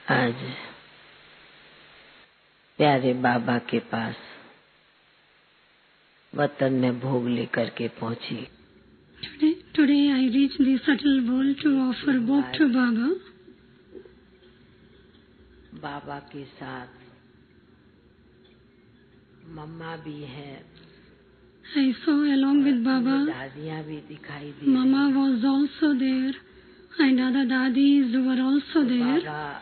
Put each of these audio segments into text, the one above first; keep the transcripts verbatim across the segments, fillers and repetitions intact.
आज प्यारे बाबा के पास वतन में भोग लेकर के पहुंची। Today, today I reached the subtle world to offer both to Baba. बाबा के साथ मम्मा भी है। I saw along with Baba, दादियाँ भी दिखाई दी। Mama was also there and other dadis were also there. बाबा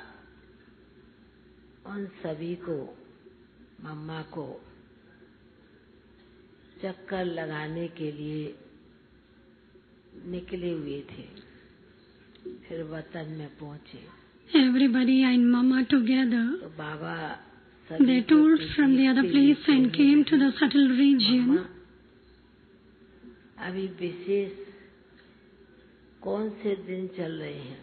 उन सभी को, मम्मा को चक्कर लगाने के लिए निकले हुए थे, फिर वतन में पहुंचे। Everybody and Mama together, तो बाबा they toured from the other place and came to the subtle region. अभी विशेष कौन से दिन चल रहे हैं?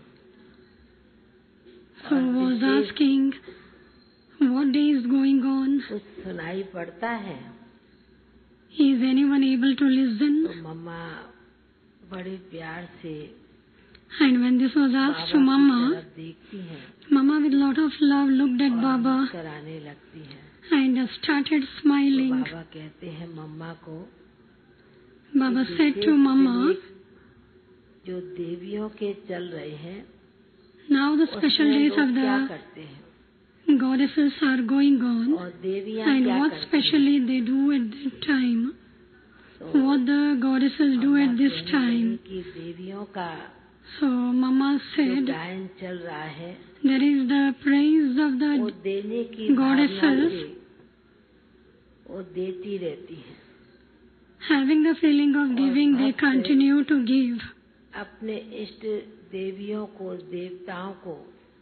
So was asking what day is going on. कुछ सुनाई पड़ता है? Is anyone able to listen? तो मम्मा बड़े प्यार से And when this was asked to Mama, देखती हैं, Mama with lot of love looked at Baba कराने लगती है and started तो smiling. बाबा कहते हैं मम्मा को, Baba said to Mama, जो देवियों के चल रहे हैं, now the special days of क्या the करते हैं goddesses are going on, और देवियाँ and क्या what करती हैं? specially they do at that time, तो what the goddesses do at this कहने time. लगी कि देवियों का So Mama जो said, गायन चल रहा है, there is the praise of वो the देने की भावना goddesses, से वो देती रहती है। having the feeling of giving, they continue to give. अपने इष्ट देवियों को, देवताओं को,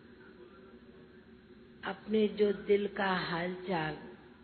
अपने जो दिल का हालचाल,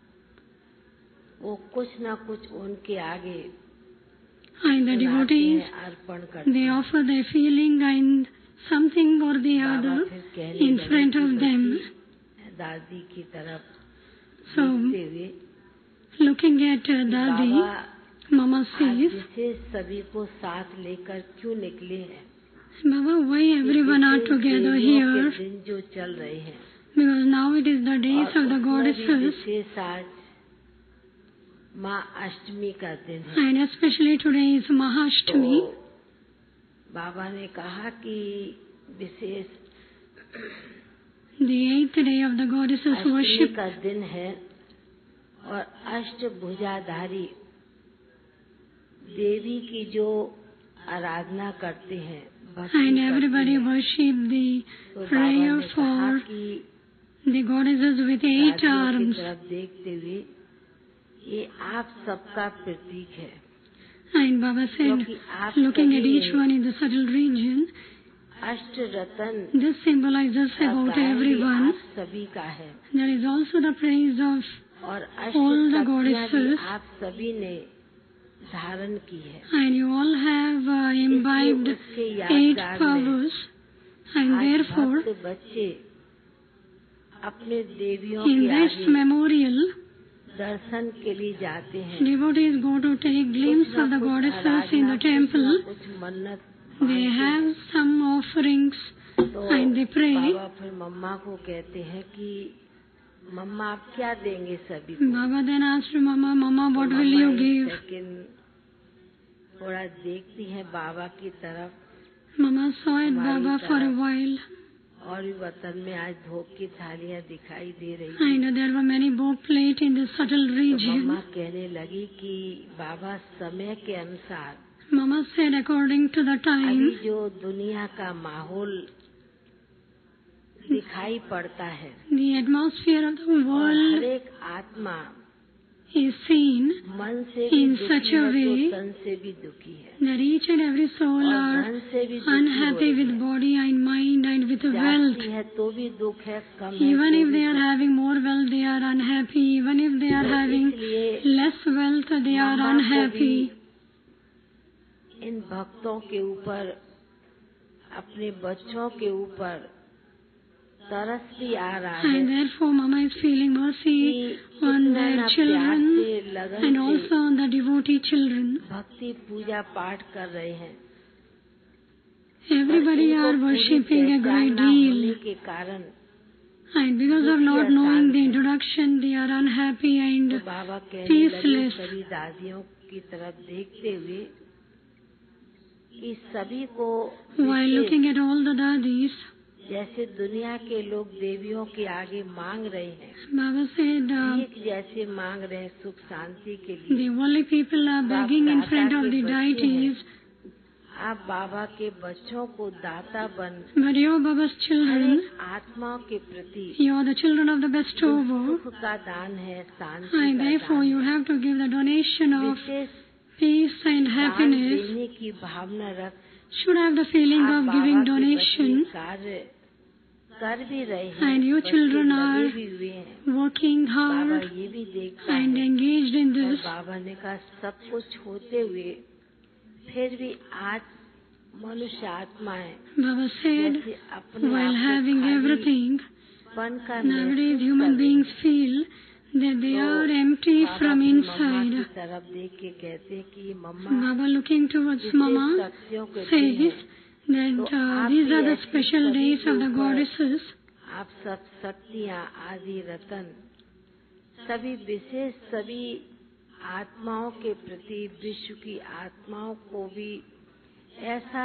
वो कुछ ना कुछ उनके आगे And the devotees, अर्पण करते they offer their feeling and something or the other in front of them. दादी की तरफ So, देखते हुए looking at uh, Dadi, Baba Mama आज says, विशेष सभी को साथ लेकर क्यों निकले हैं? Baba, why everyone are together देवियों here? के दिन जो चल रहे हैं, Because now it is the days और of the उसमें भी goddesses, विशेष आज माँ अष्टमी का दिन है। and especially today is Mahashtami. तो बाबा ने कहा कि विशेष The eighth day of the goddesses Ashtami worship, का दिन है और अष्टभुजाधारी देवी की जो आराधना करते हैं, भक्ति and करते everybody हैं, worship the तो बाबा prayer ने कहा for कि the goddesses with eight दादियों की arms. तरफ देखते हुए ये आप सबका प्रतीक है, And Baba said, क्योंकि आप looking at सभी each one in the subtle region, अष्ट रतन this symbolizes का about गायन भी everyone. आप सभी का है There is also the praise of और all the अष्ट शक्तियाँ भी goddesses, आप सभी ने धारण की है। and you all have uh, imbibed उसके eight यादगार में powers, and आज therefore, भक्त बच्चे अपने देवियों in के this आगे memorial, दर्शन के लिए जाते हैं। devotees go to take glimpse of the goddesses in the temple. कुछ मन्नत They have some offerings तो and they pray. बाबा फिर मम्मा को कहते हैं कि मम्मा आप क्या देंगे सभी को? Baba then asked Mama, Mama, what तो will मम्मा you एक give? सेकंड थोड़ा देखती हैं बाबा की तरफ, Mama saw at Baba for a while, और भी वतन में आज भोग की थालियां दिखाई दे रही थी। and there were many bhog plate in the subtle तो region. मम्मा कहने लगी कि बाबा समय के अनुसार Mama said, according to the अभी time, जो दुनिया का माहौल दिखाई पड़ता है, the atmosphere of the और world हर एक आत्मा is seen मन से भी in दुखी such a है, way तो तन से भी दुखी है, that each and every soul और are धन से भी दुखी unhappy हो with रही है। body and mind and with wealth. जाती है तो भी दुख है, कम है Even तो if भी they are दुख। having more wealth, they are unhappy. Even if they are तो having इसलिए less wealth, they are मम्मा को unhappy. भी इन भक्तों के ऊपर, अपने बच्चों के ऊपर तरस भी आ रहा है And therefore, Mama is feeling mercy कि on कितना their ना प्यार children से, लगन and से also on the devotee children. भक्ति पूजा पाठ कर रहे हैं। Everybody इनको are पूरी worshipping a पहचान great ना होने deal. के कारण And because of not knowing the introduction, they are unhappy and तो बाबा कहने लगे peaceless. सभी दादियों की तरफ देखते हुए कि सभी को While wishes looking at all the dadis, जैसे दुनिया के लोग देवियों के आगे मांग रहे हैं, Baba said, uh, ठीक जैसे मांग रहे हैं सुख शांति के लिए, the worldly people are begging in front of the deities, आप बाबा के बच्चों को दाता बन but you are Baba's her children. एक आत्माओं के प्रति You are the children of the bestower, सुख का दान है, शांति and का therefore दान you है। have to give the donation of wishes peace and दान happiness. देने की भावना रख Should have the feeling आप of बाबा giving के donation, बच्चे कार्य कर भी रहे हैं, and you बच्चे children लगे are भी हुए हैं। working बाबा hard ये भी देखता and है, engaged in और this. बाबा ने कहा सब कुछ होते हुए फिर भी आज मनुष्य आत्मा है, Baba said, जैसे अपने while आप having को everything, पन का nowadays महसूस human कर beings रहे हैं। feel that they तो are empty बाबा from अपनी मम्मा inside. की तरफ देख के कहते हैं कि मम्मा Baba looking towards विशेष Mama शक्तियों के दिन says हैं, that तो uh, आप these भी are the ऐसी special सभी days के of the ऊपर goddesses. आप सब शक्तियाँ आदि रतन सभी विशेष सभी आत्माओं के प्रति विश्व की आत्माओं को भी ऐसा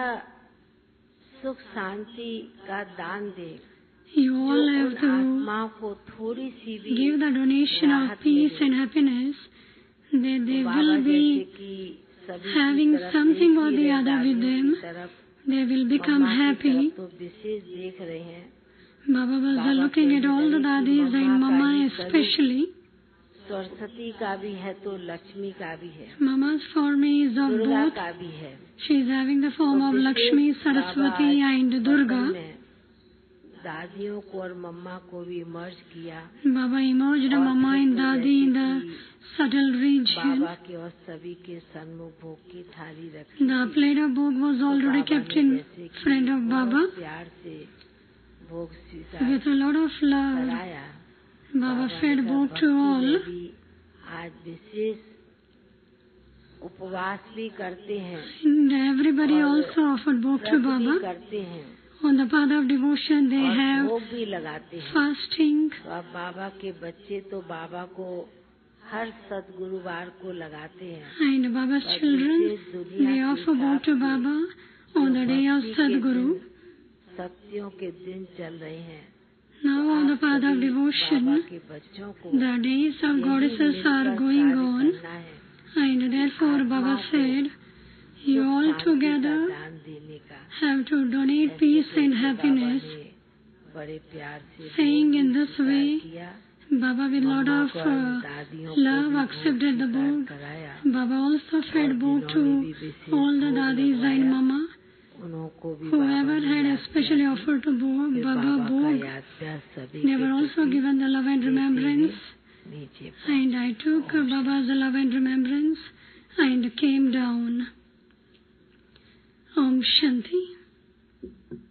सुख शांति का दान दे You जो all have उन to आत्माओं को थोड़ी सी भी give the donation of राहत peace मिले। and happiness, that they Baba will जैसे be कि सभी having की तरफ something or देख the ही रहे, other with दादियों them. की तरफ, They will become मम्मा की happy. तरफ तो विशेष देख रहे हैं। Baba was Baba looking at कहने all the लगे कि dadis and मम्मा का Mama ही स्वरूप especially. सरस्वती का भी है तो लक्ष्मी का भी है, Mama's form is of Durga both. का भी है। She is having the form तो of wishes Lakshmi, Baba Saraswati आज and वतन Durga. में दादियों को और मम्मा को भी मर्ज किया। Baba emerged और Mama फिर and तो Dadi in जैसे the कि subtle region. बाबा के और सभी के सन्मुख भोग की थाली रखी The थी। plate of bhog was तो already बाबा kept ने in जैसे कि front of बहुत Baba. प्यार से भोग स्वीकार With a lot of love, कराया। Baba ने fed कहा, bhog भक्ति to में all. भी आज विशेष उपवास भी करते हैं And everybody और also offered bhog to व्रत भी Baba. करते हैं On the path of devotion, they और have भोग भी लगाते हैं। fasting. तो अब बाबा के बच्चे तो बाबा को हर सदगुरुवार को लगाते हैं। And Baba's और children, विशेष दुनिया they के offer bhog to हिसाब से Baba on the day of भक्ति के Sadguru. दिन, शक्तियों के दिन चल रहे हैं। Now on the path of सभी devotion, बाबा के बच्चों को the days of यही goddesses मिलकर are going कार्य on. करना है। And therefore Baba आत्माओं को said, you सुख all शांति का together दान देने का। have to donate ऐसे peace and करके happiness. बाबा ने बड़े प्यार से Saying भोग in भी this स्वीकार way, किया। Baba with lot mamma of को और uh, दादियों को love भी भोग accepted the स्वीकार bhog. कराया। Baba also और fed bhog जिन्होंने to भी विशेष all the भोग dadis and लगवाया, Mama. उनको भी बाबा Whoever ने had याद especially किया। offered to Baba, फिर Baba बाबा का bhog, याद प्यार सभी they के were also प्रति given the love and देते हुए remembrance. नीचे And I took Om Baba's love and remembrance and came down. Om Shanti.